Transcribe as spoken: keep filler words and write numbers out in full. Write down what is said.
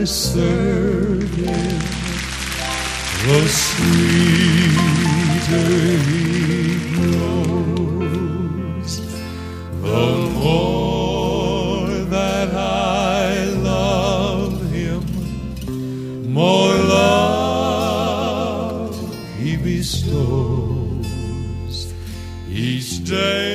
serve him, the sweeter he grows. The more that I love him, more love he bestows. Each day